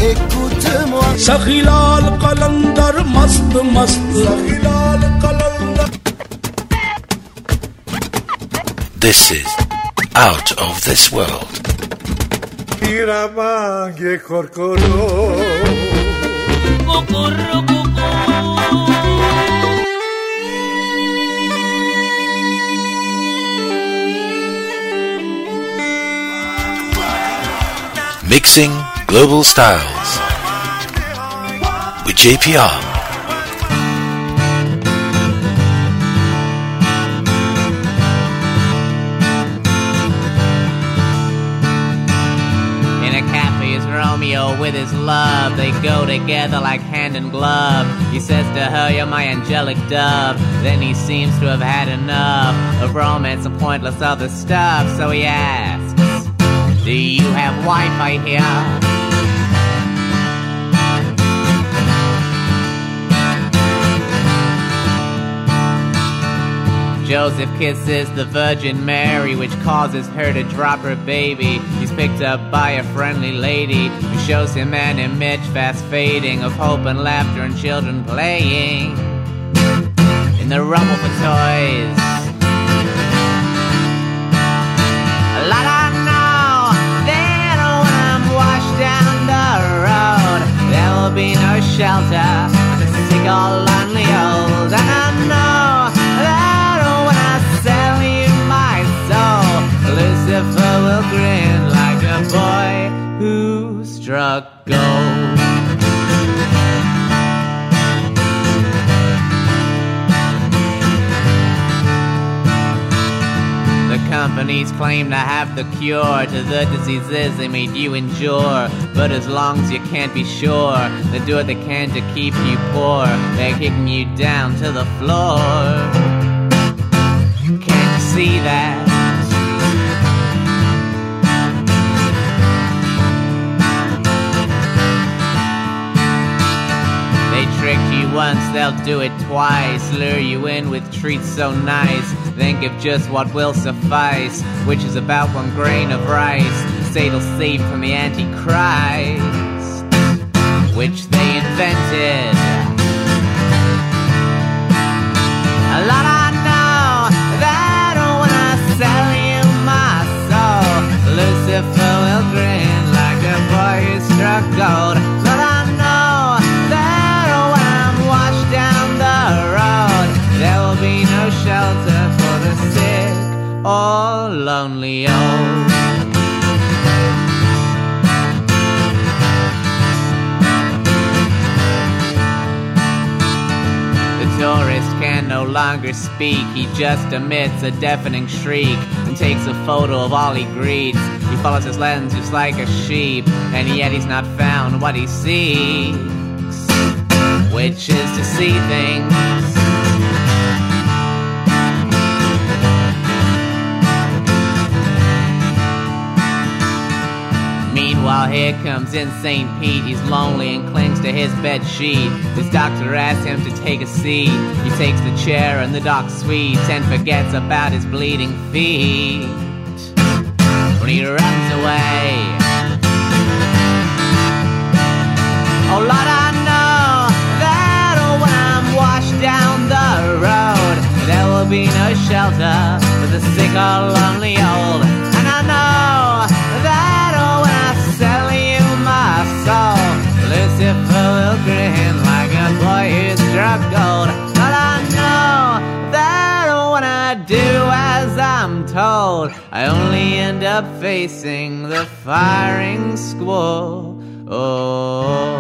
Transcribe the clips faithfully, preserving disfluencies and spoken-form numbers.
écoute-moi. Sakhilal Qalandar mast mast Sakhilal Qalandar. This is Out of This World. Iramange korkoro Kokoro koko. Mixing Global Styles with J P R. Romeo with his love, they go together like hand and glove. He says to her, you're my angelic dove. Then he seems to have had enough of romance and pointless other stuff. So he asks, do you have Wi-Fi here? Joseph kisses the Virgin Mary, which causes her to drop her baby. He's picked up by a friendly lady who shows him an image fast fading of hope and laughter and children playing in the rumble for toys. La la no, then when I'm washed down the road, there will be no shelter for the sick or lonely old. And I know Lucifer will grin like a boy who struck gold. The companies claim to have the cure to the diseases they made you endure. But as long as you can't be sure, they do what they can to keep you poor. They're kicking you down to the floor. Can't you see that? Tricked you once, they'll do it twice. Lure you in with treats so nice, then give just what will suffice, which is about one grain of rice. Say it'll save from the Antichrist, which they invented. A lot I know that when I sell you my soul, Lucifer will grin like a boy who struck gold. But I know there will be no shelter for the sick or lonely old. The tourist can no longer speak. He just emits a deafening shriek and takes a photo of all he greets. He follows his lens just like a sheep, and yet he's not found what he seeks, which is to see things. Meanwhile, here comes Insane Pete. He's lonely and clings to his bed sheet. His doctor asks him to take a seat. He takes the chair and the doc's sweet and forgets about his bleeding feet when he runs away. Oh Lord, I know that when I'm washed down the road, there will be no shelter for the sick or lonely old. And I know that when I sell you my soul, Lucifer will grin like a boy who struck gold. But I know that when I do as I'm told, I only end up facing the firing squad. Oh.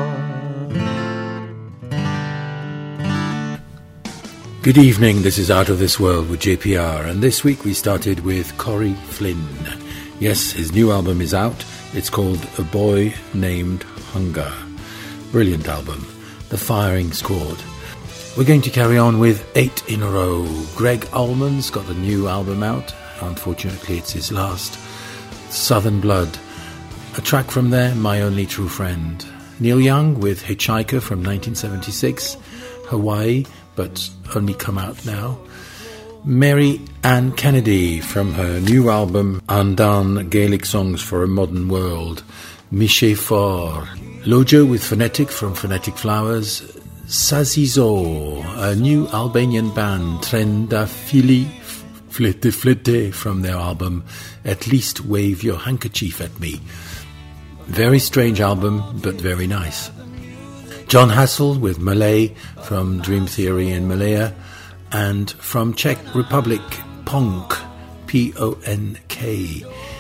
Good evening, this is Out of This World with J P R, and this week we started with Corey Flynn. Yes, his new album is out. It's called A Boy Named Hunger. Brilliant album, The Firing Squad. We're going to carry on with eight in a row. Greg Allman's got a new album out. Unfortunately, it's his last. Southern Blood. A track from there, My Only True Friend. Neil Young with Hitchhiker from nineteen seventy-six. Hawaii, but only come out now. Mary Ann Kennedy from her new album Undone, Gaelic Songs for a Modern World. Miché Fort. Lojo with Phonetic from Phonetic Flowers. Sazizo, a new Albanian band, Trenda Fili Flitte Flitte, from their album At Least Wave Your Handkerchief at Me. Very strange album, but very nice. John Hassel with Malay from Dream Theory in Malaya, and from Czech Republic, Ponk, P O N K.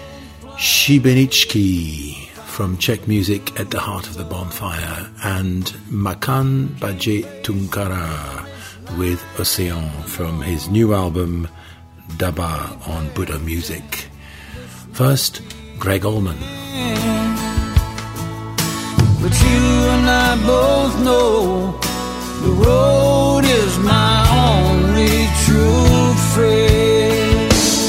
Šibenički from Czech Music at the Heart of the Bonfire, and Makan Baje Tunkara with Océan from his new album Daba on Buddha Music. First, Greg Allman. But you and I both know the road is my only true friend.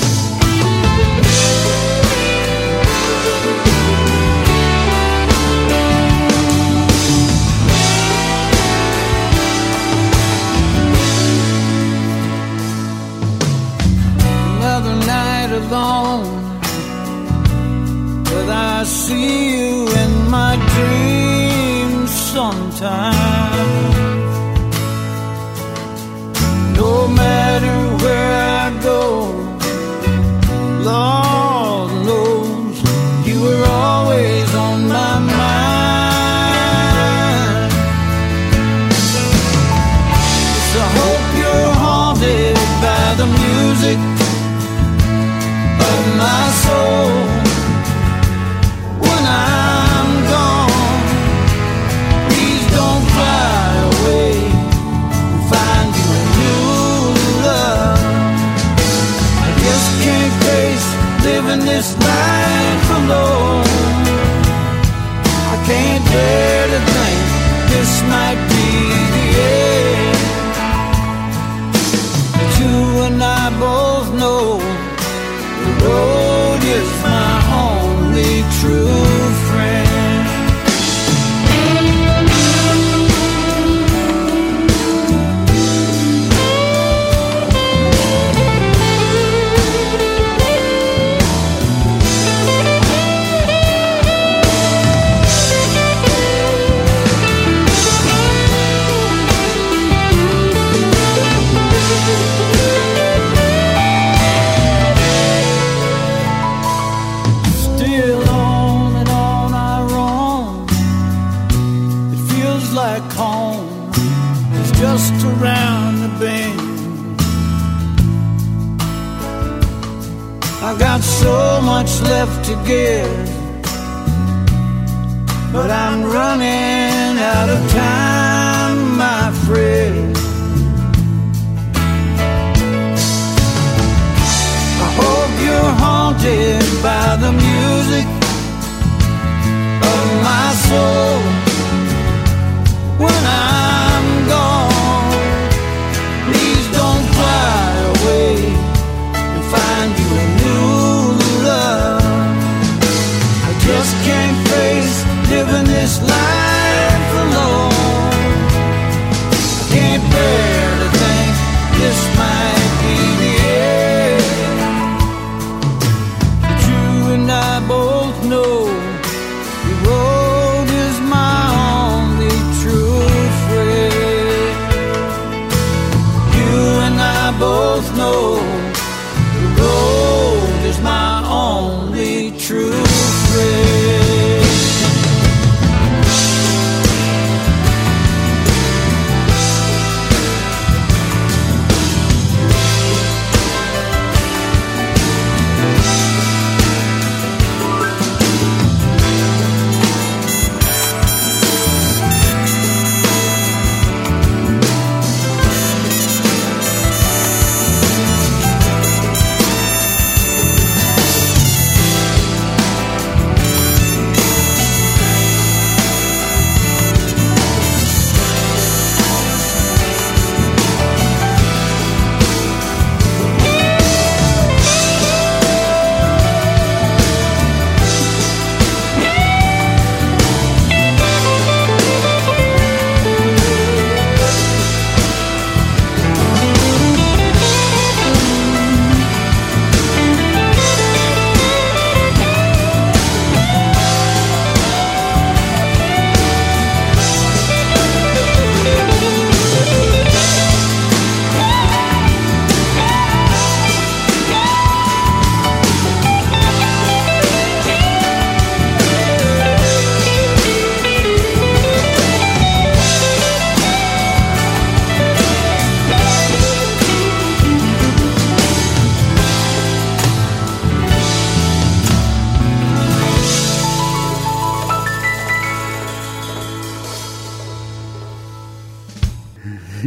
Another night alone, but I see you in my dreams sometimes. No matter where I go, Lord knows you were always on my mind. So I hope you're haunted by the music of my soul. When I'm gone, please don't fly away and find you a new love. I just can't face living this life alone. I can't bear to think this might be the end. But you and I both know the road is my only true friend. Just around the bend. I've got so much left to give, but I'm running out of time, my friend. I hope you're haunted by the music of my soul. When I'm gone, please don't fly away and find you a new love. I just can't face living this life alone. I can't bear to think this might be the end. But you and I both know the road is my only true friend. You and I both know the road is my only true friend.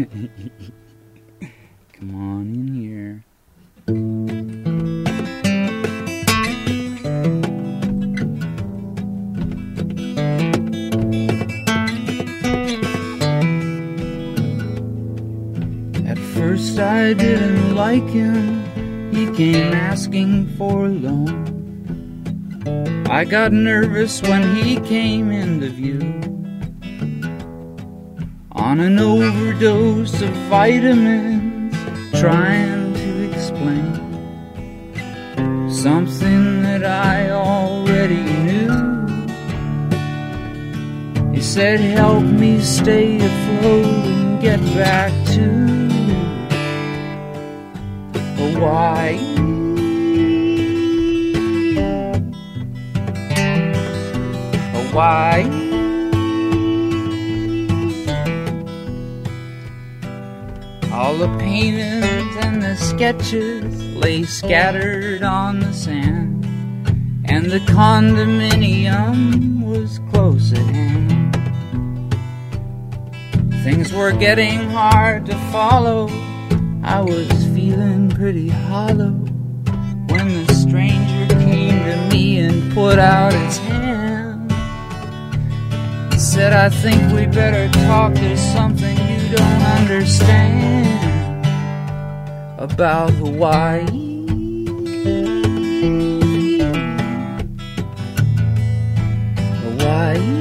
Come on in here. At first I didn't like him. He came asking for a loan. I got nervous when he came into view. On an overdose of vitamins, trying to explain something that I already knew. He said, help me stay afloat and get back to Hawaii. Hawaii. All the paintings and the sketches lay scattered on the sand, and the condominium was close at hand. Things were getting hard to follow. I was feeling pretty hollow when the stranger came to me and put out his hand. Said, I think we better talk, there's something you don't understand about Hawaii. Hawaii.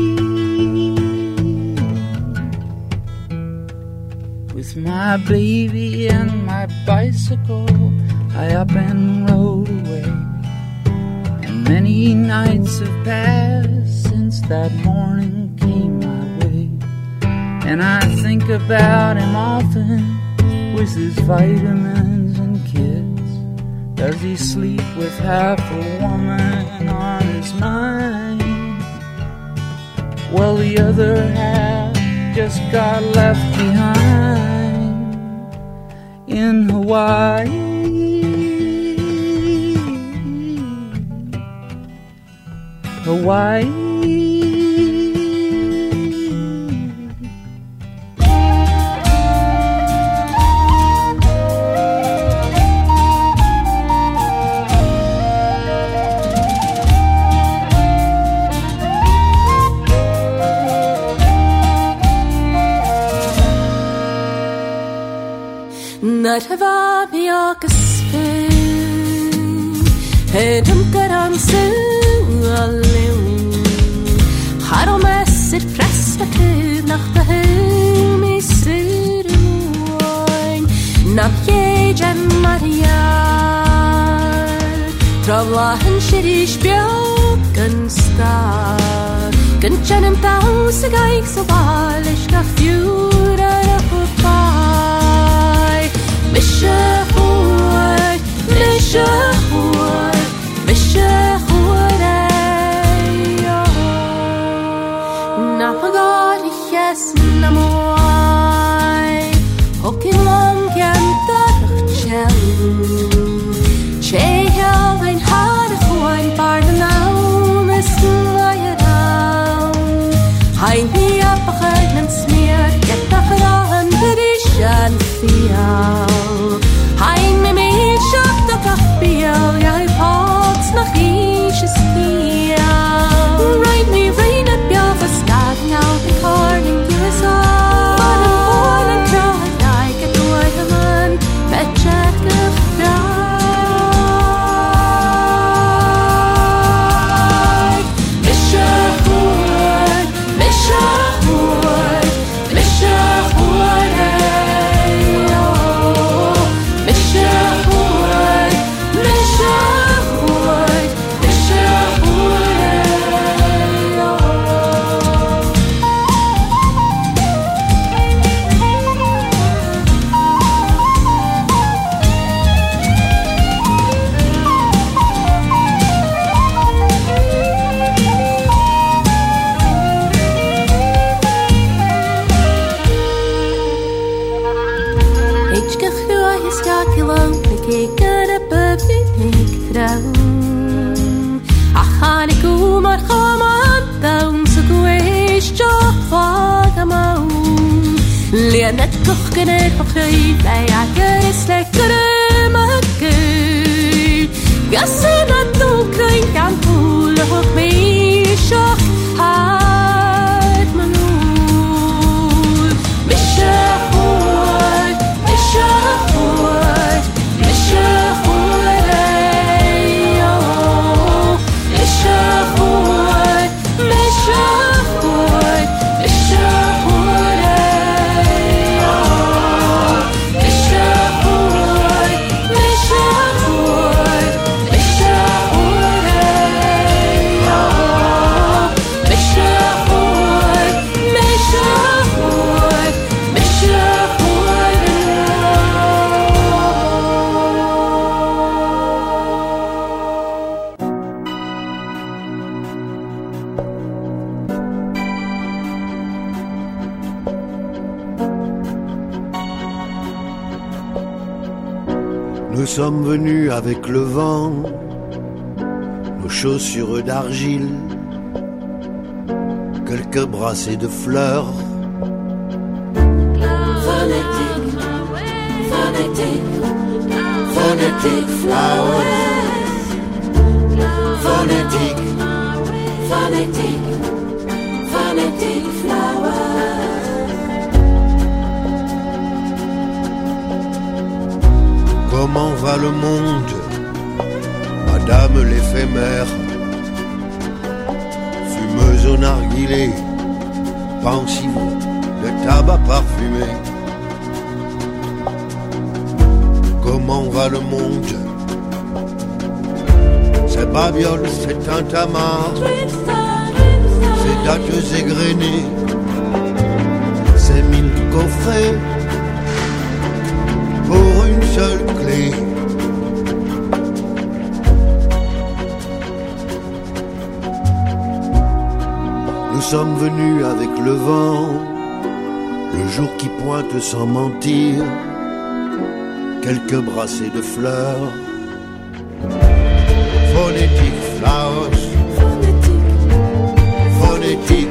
With my baby and my bicycle, I up and rode away. And many nights have passed since that morning came my way. And I think about him often with his vitamins and kids. Does he sleep with half a woman on his mind? Well, the other half just got left behind in Hawaii. Hawaii. Narva miagasfin Hedum garan sualim Haromesir pressakub nach the hum is suruin Nam yejan mariar Travlahan shirish bjogan star Gunchanim taus agaik so balish ga fjura rahupai Misha huar, misha huar, misha huareyo Namagari yes namoy Hokin long can darchen Cheya ein har huar bar now is layaram Hein mi apagnen smear get tafran perishan fial Hein me me shot the kapiel ja pots nach ich is fial Right me rain up your stad now the corning you is all But I'm born and cried like a toy man Fat jack of pride Misha huard, Misha huard, Misha huard Lenet kochkenet begreep bij akker is lekker makker. Gassen dat ook klinkt aan voelig op mij schoch hart me noel. Misje hoort, misje hoort, misje hoort ey oh. Misje hoort, misje hoort, misje hoort ey oh. Misje hoort, misje hoort, misje hoort ey oh. Misje hoort, misje hoort, misje hoort ey Nous sommes venus avec le vent, nos chaussures d'argile, quelques brassées de fleurs. Phonetic, phonetic, phonetic flowers. Phonetic, phonetic, phonetic flowers. Comment va le monde, Madame l'éphémère, fumeuse au narguilé, pensive de tabac parfumé. Comment va le monde, ces babioles, ces tintamarres, ces dattes égrenées, ces mille coffrets pour une seule clé. Nous sommes venus avec le vent, le jour qui pointe sans mentir, quelques brassées de fleurs. Phonetic flowers, phonetic,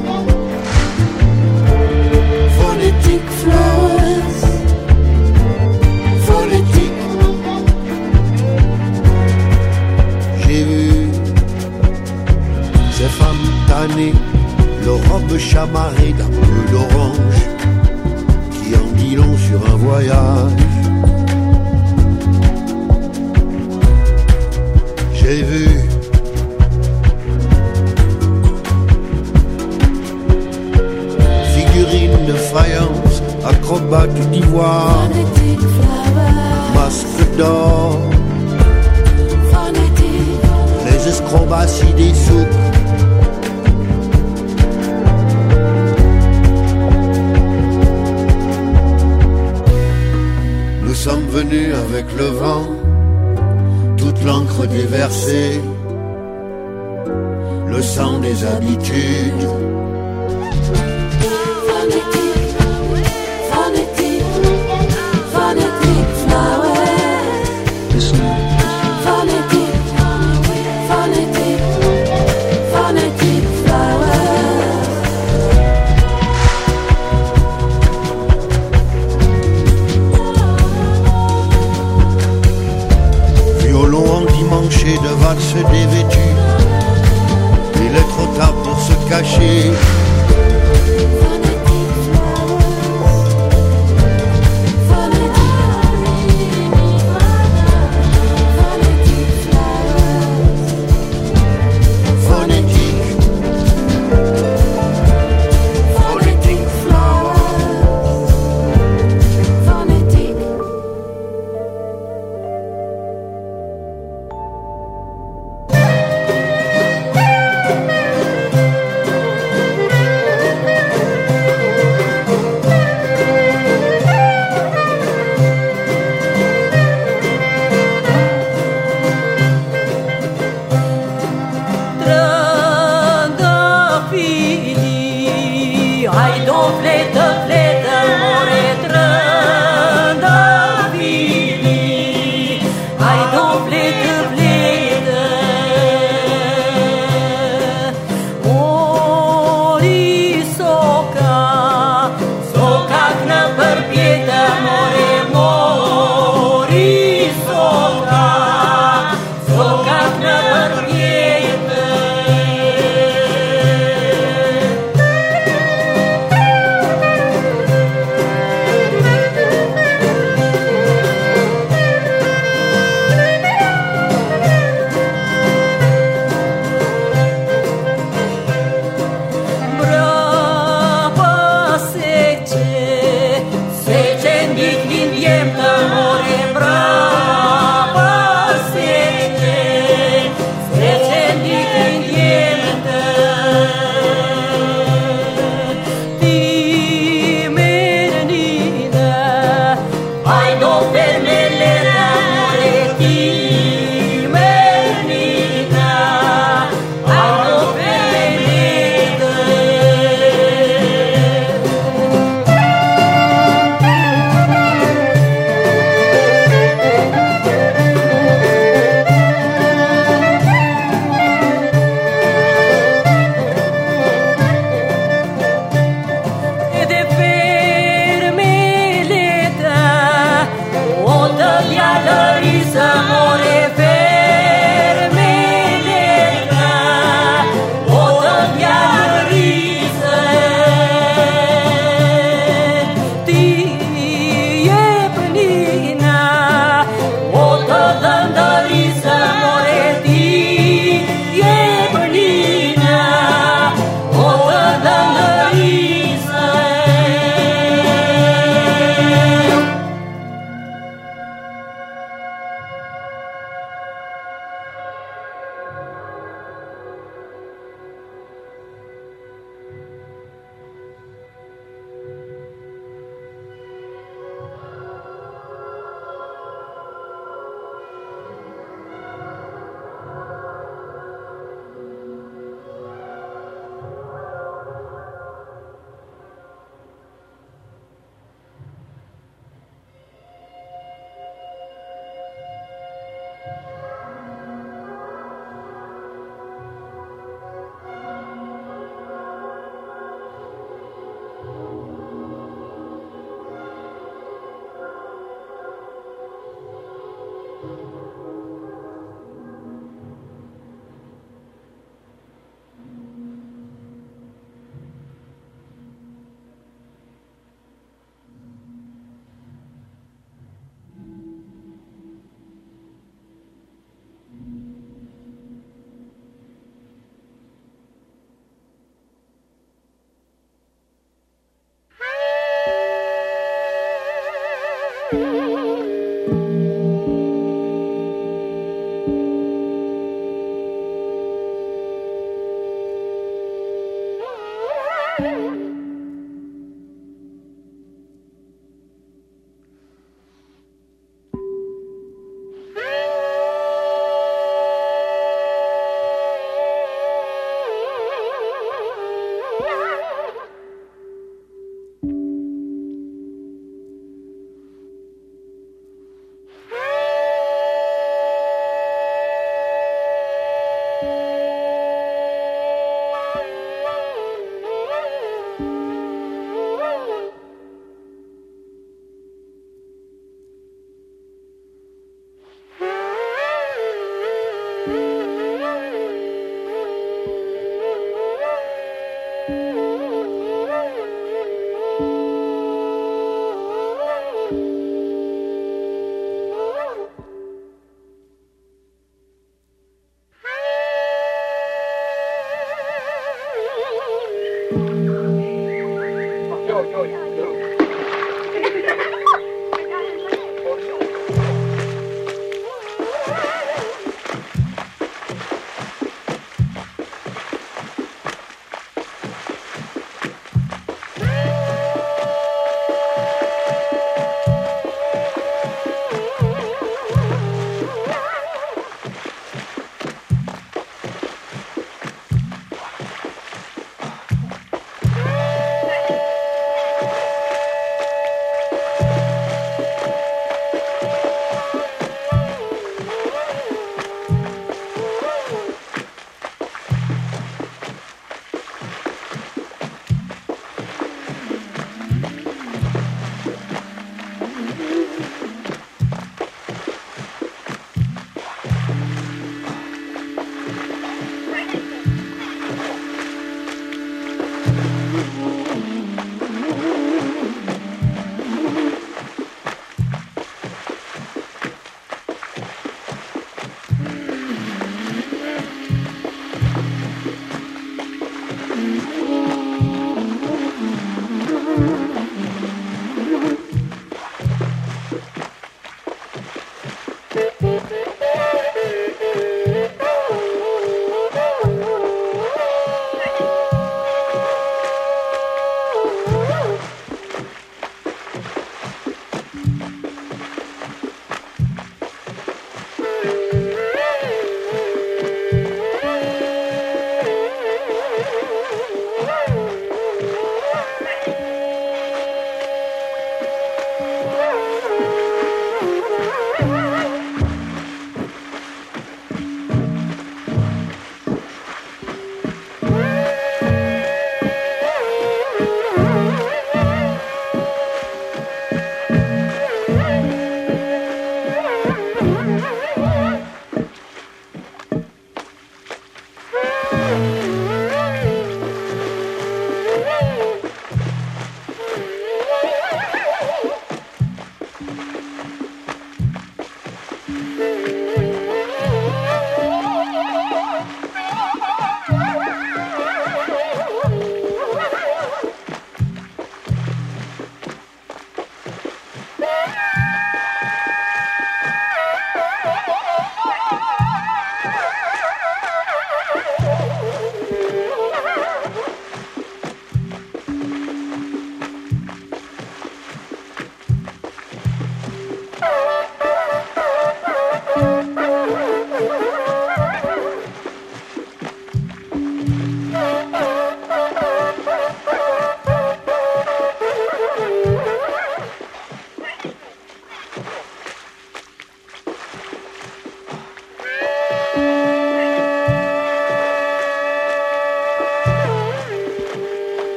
phonetic flowers, phonetic. J'ai vu ces femmes tannées, leurs robes chamarrées d'un peu d'orange, qui en dit long sur un voyage. J'ai vu figurines de faïence, acrobates d'ivoire, Phonetic flowers. masques d'or, Phonetic, les escrobaties des souks. Nous sommes venus avec le vent, toute l'encre déversée, le sang des habitudes. phonetic, phonetic, phonetic flowers. Phonetic, phonetic, phonetic flowers. Violon endimanché de valses dévêtues, il est trop tard pour se cacher. Phonétique, phonétique Phonetic.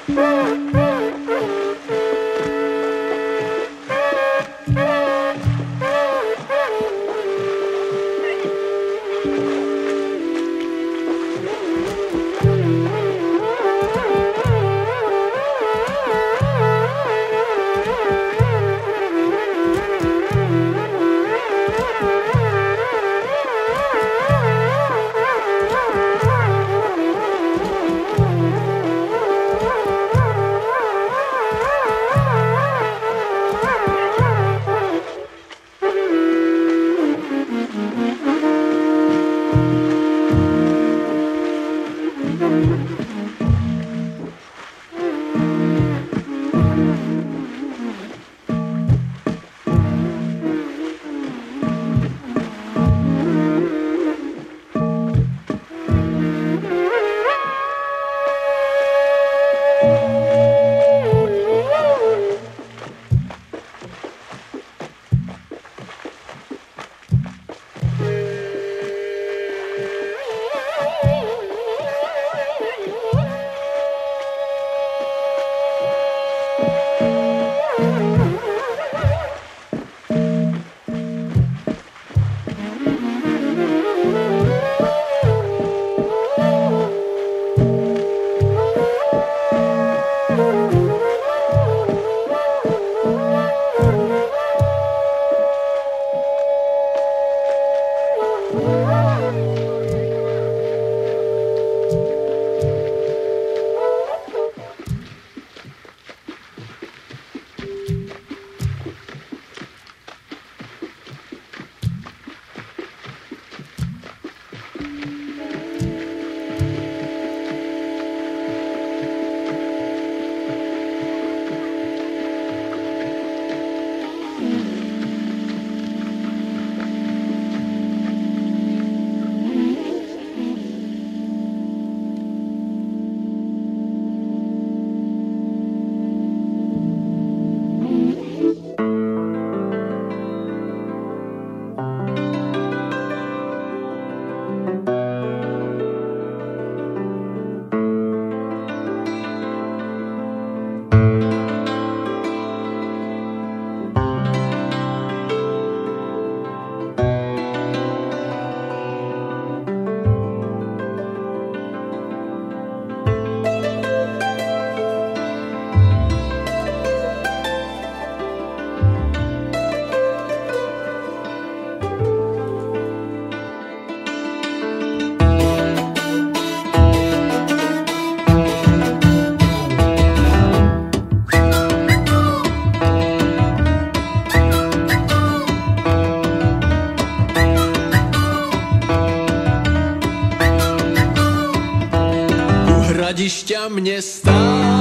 hradišťa města.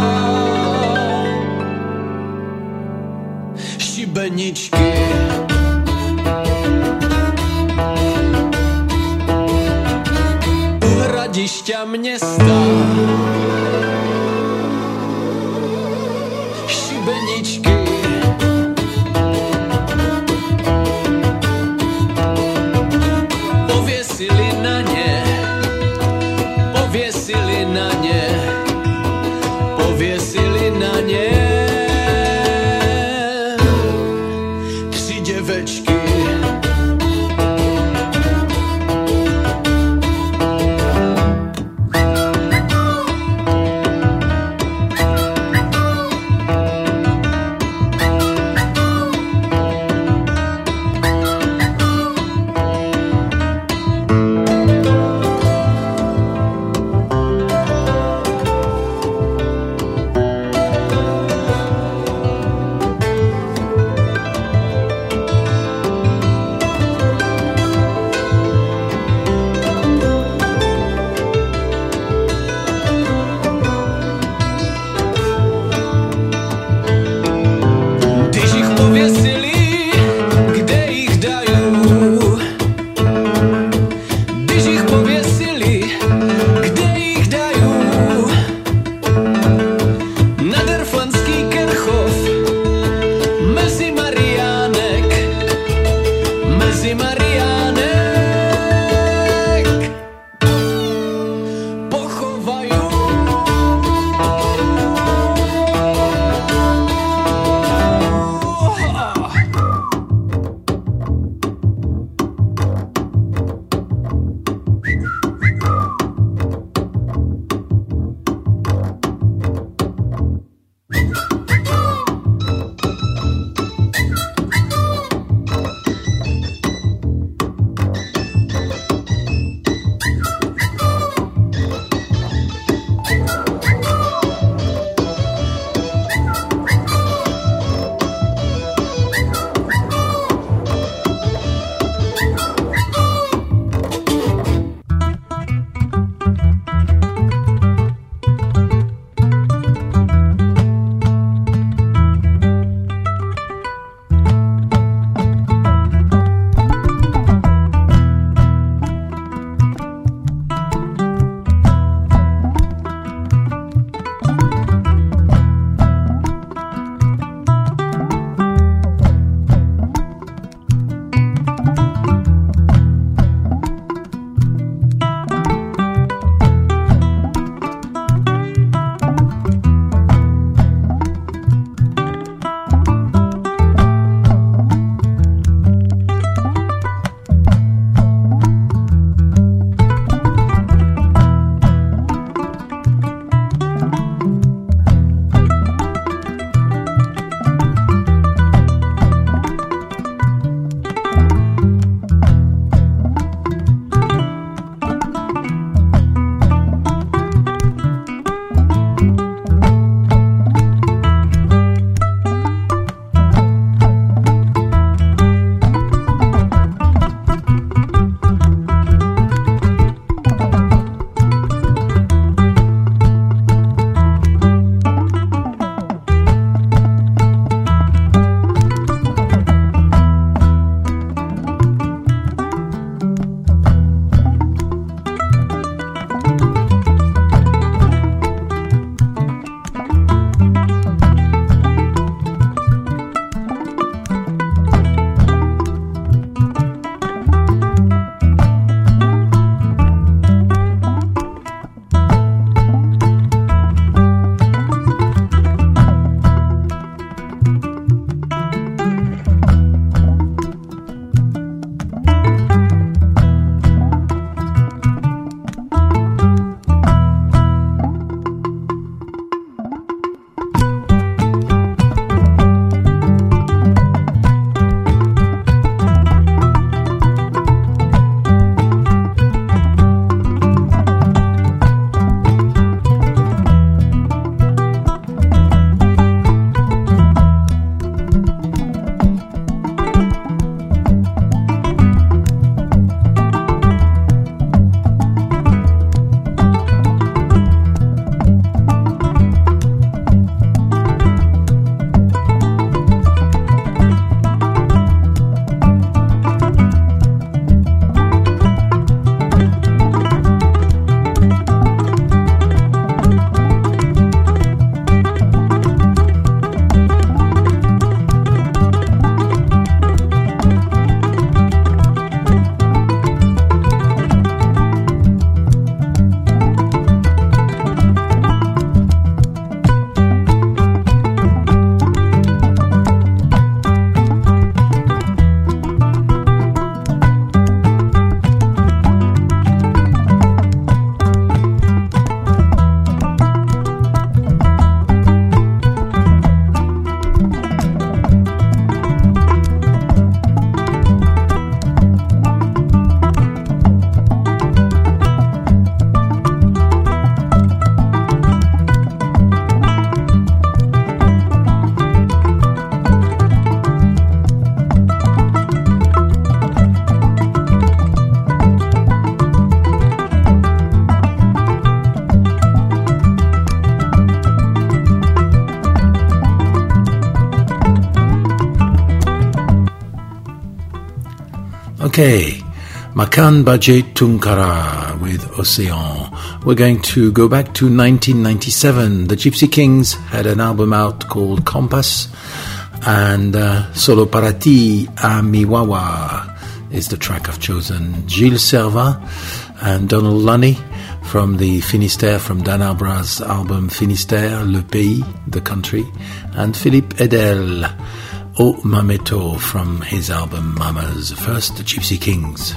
Šibeničky u hradišťa města. Šibeničky pověsili na ně, pověsili na ně, pověsili na ně tři děvečky. Okay, Makan Bajet Tunkara with Océan. We're going to go back to nineteen ninety-seven. The Gypsy Kings had an album out called Compass, and uh, Solo Para Ti a Miwawa is the track I've chosen. Gilles Servat and Donald Lunny from the Finistère, from Dan Albra's album Finistère, Le Pays, the country, and Philippe Edel, O Mameto, from his album Mamas. First, the Gypsy Kings.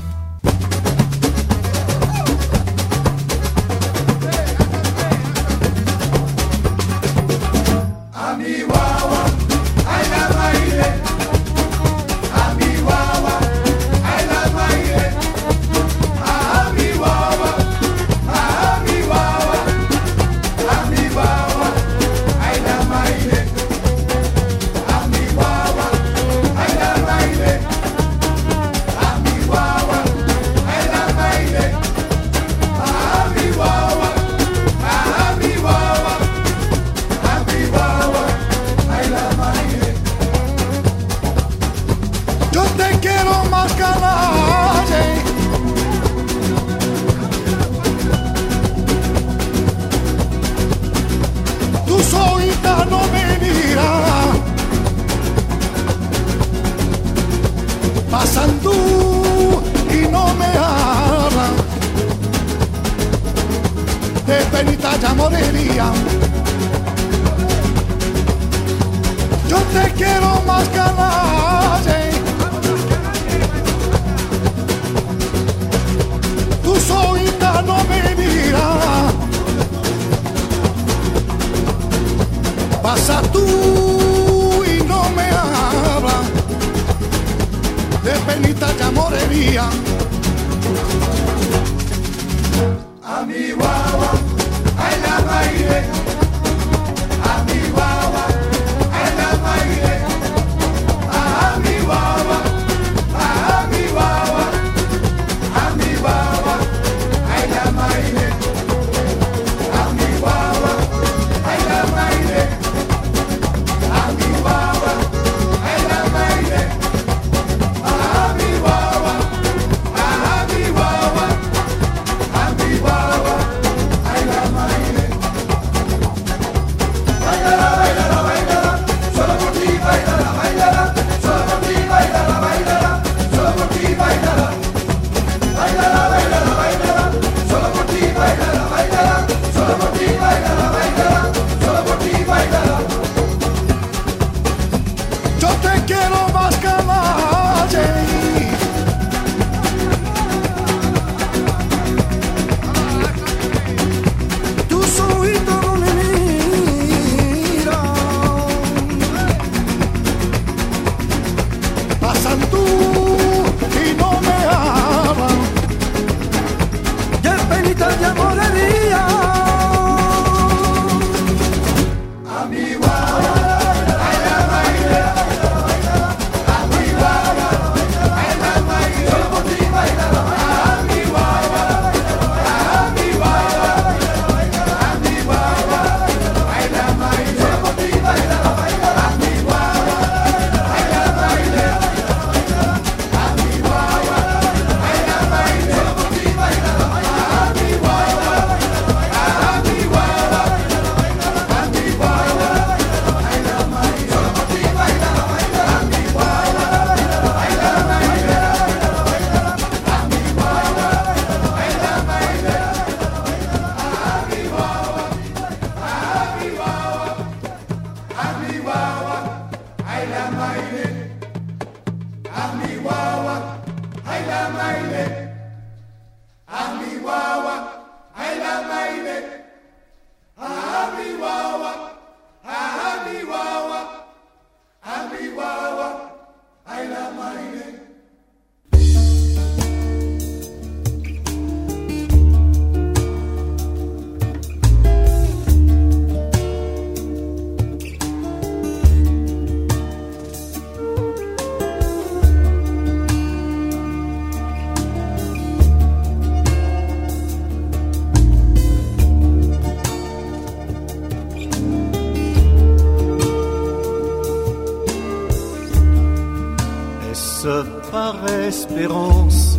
Est-ce par espérance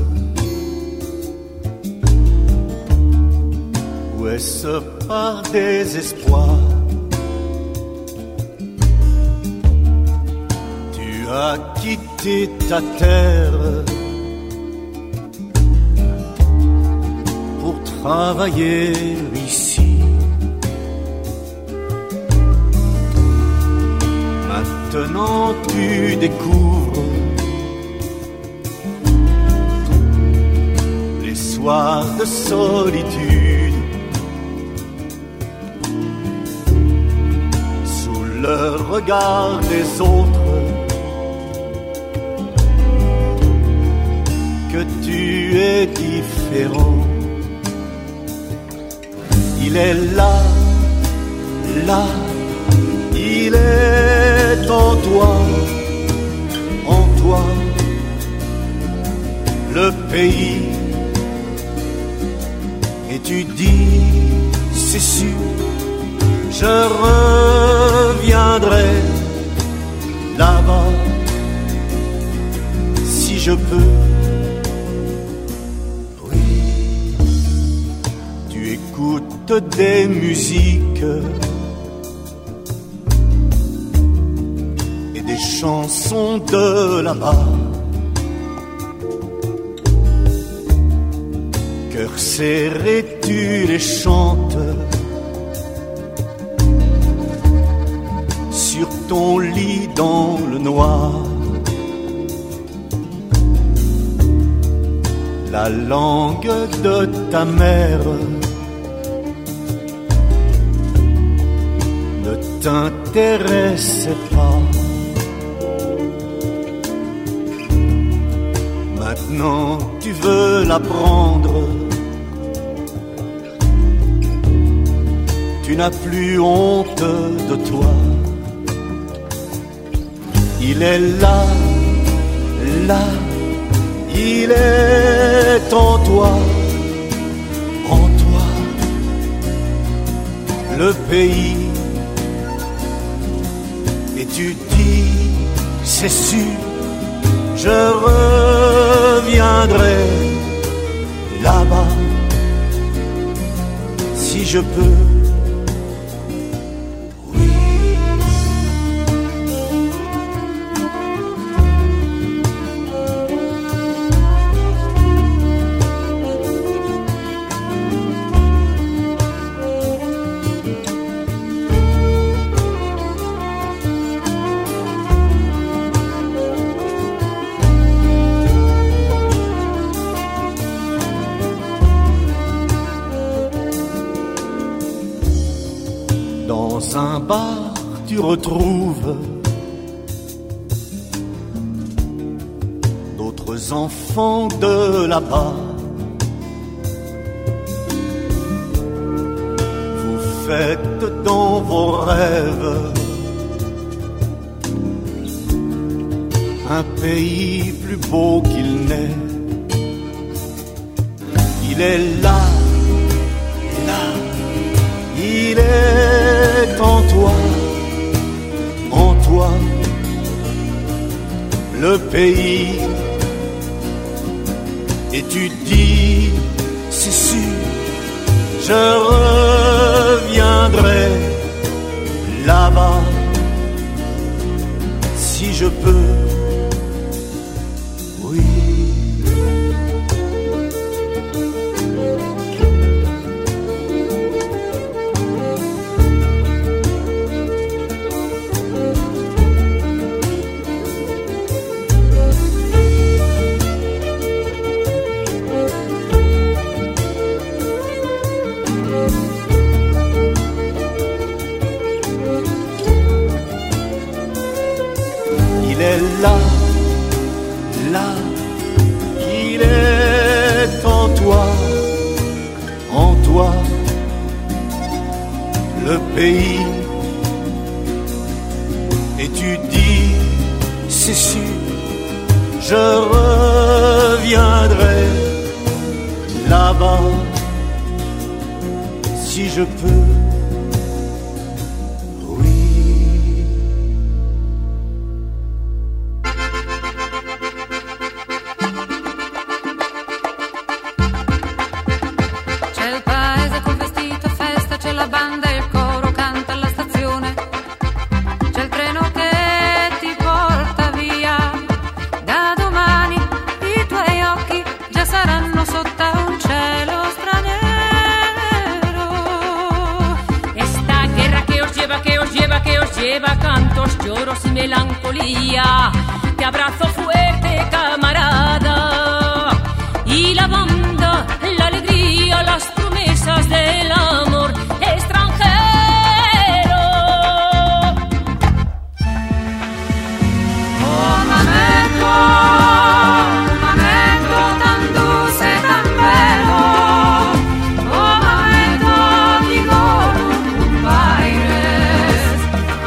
ou est-ce par désespoir? Tu as quitté ta terre pour travailler ici. Maintenant tu découvres les soirs de solitude sous le regard des autres, que tu es différent. Il est là, là, il est en toi, en toi, le pays. Et tu dis, c'est sûr, je reviendrai là-bas, si je peux. Oui, tu écoutes des musiques et des chansons de là-bas. Cœur serré, tu les chantes sur ton lit dans le noir. La langue de ta mère ne t'intéresse pas. Maintenant tu veux l'apprendre. Tu n'as plus honte de toi. Il est là, là, il est en toi, en toi, le pays. Et tu dis, c'est sûr, je reviendrai là-bas, si je peux. Dans un bar, tu retrouves d'autres enfants de là-bas. Vous faites dans vos rêves un pays plus beau qu'il n'est. Il est là, là, il est en toi, en toi, le pays. Et tu dis, c'est sûr, je reviendrai là-bas, si je peux. Là, là, il est en toi, en toi, le pays. Et tu dis, c'est sûr, je reviendrai là-bas, si je peux. lleva cantos, lloros y melancolía. Te abrazo fuerte, camarada. Y la banda, la alegría, las promesas del amor extranjero. Oh, lamento, lamento tan dulce, tan bello. Oh, lamento, digo, baires,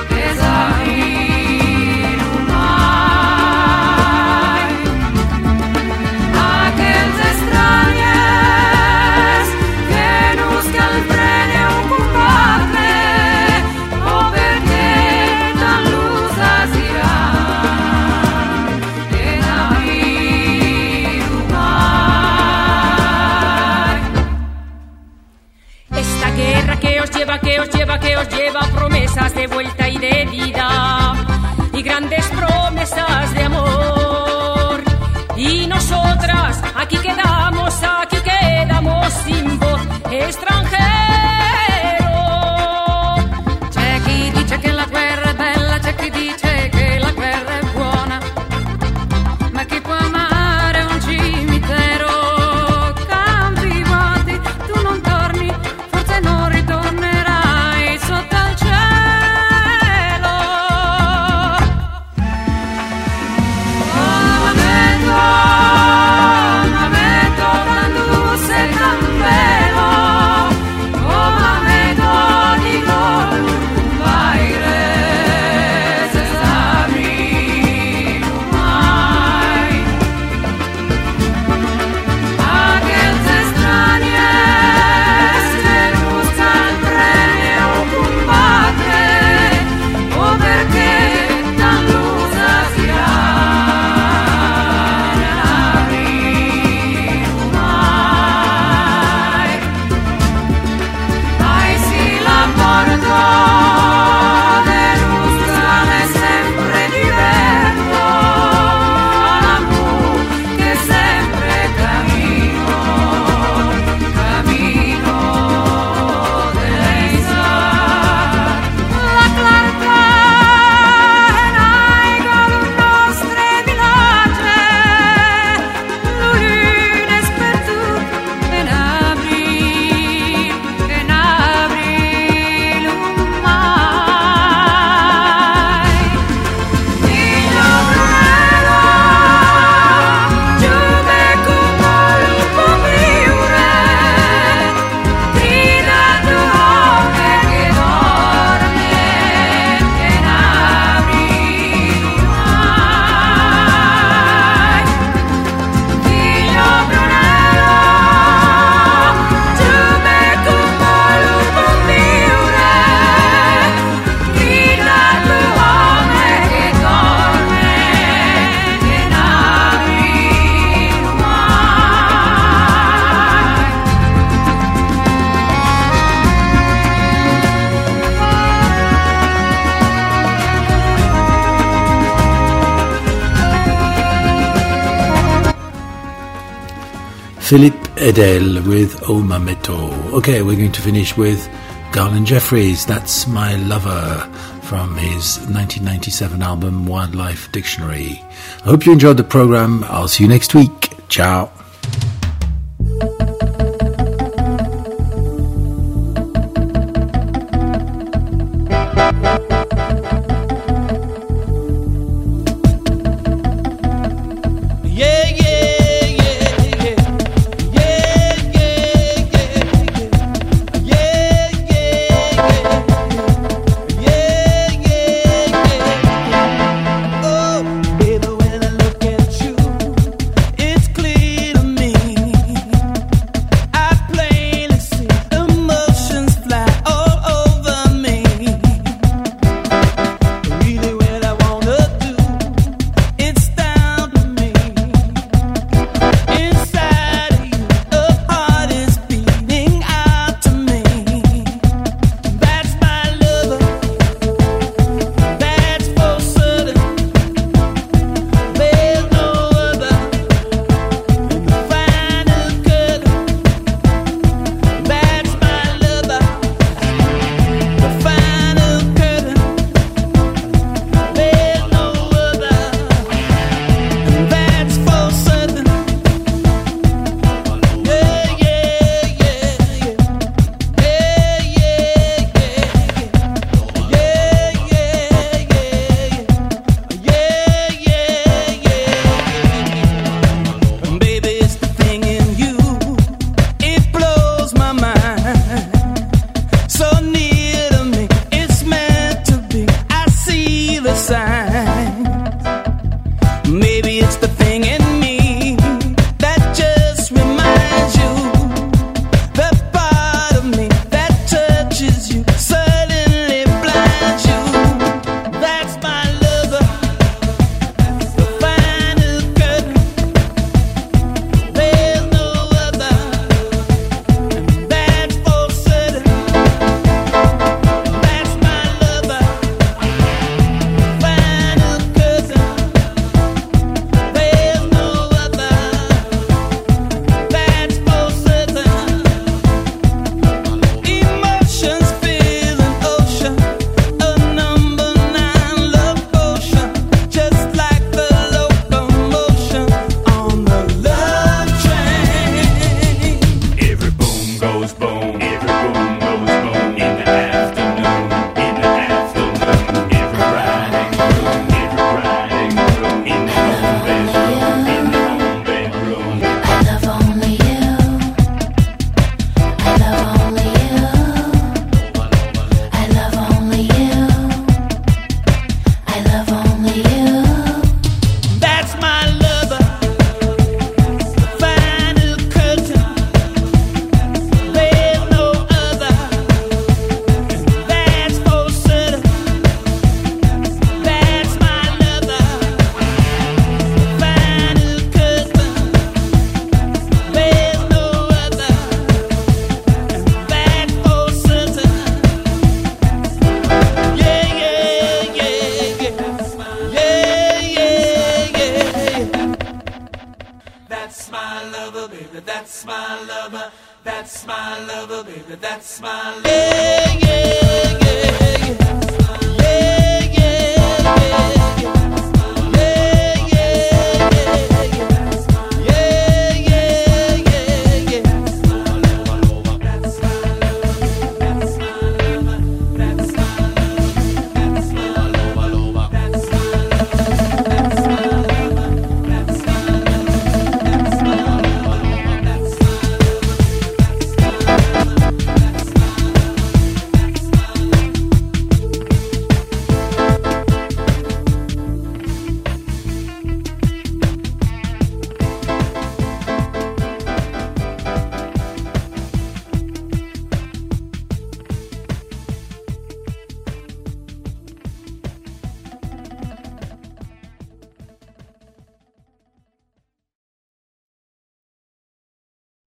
desafío, mai. Aquells estranyes que busquen el prene un combatre, oh, perquè tan luz asirà. Esta guerra que os lleva, que os lleva, que os lleva promesas de vuelta y de vida y grandes promesas de amor. Y nosotras aquí quedamos, aquí quedamos sin voz, extranjero. C'è chi dice che la guerra è bella, c'è chi dice che la guerra è buona, ma chi può amare un cimitero? Campi vuoti, tu non torni, forse non ritornerai sotto al cielo. Oh, lamento, lamento tan dulce, tan bello. Oh, lamento di loro, baires, desabrir mai. Aquells estranyes que buscan prene o combatre, oh, perquè tan luz asirà. Ai sì, la porta de luz sale sempre d'hiverno, l'amor che sempre camino, camino dell'Isar. La clartà è naigua d'un nostre vilatge, l'urines per tu en abril, en abril un mai. Figlio Brunello, giuve come lo può viure, grida tu home che dorme, en abril un mai. Figlio Brunello, giuve come lo può viure, grida tu home che dorme, en abril un Philip Edel with O Mameto. Okay, we're going to finish with Garland Jeffries, That's My Lover, from his nineteen ninety-seven album Wildlife Dictionary. I hope you enjoyed the program. I'll see you next week. Ciao. Yeah, yeah, yeah, yeah. Yeah, yeah, yeah, yeah. Yeah, yeah, yeah. Yeah, yeah, yeah. Oh, baby, when I look at you, it's clear That's my lover, baby, that's my lover. Yeah, yeah.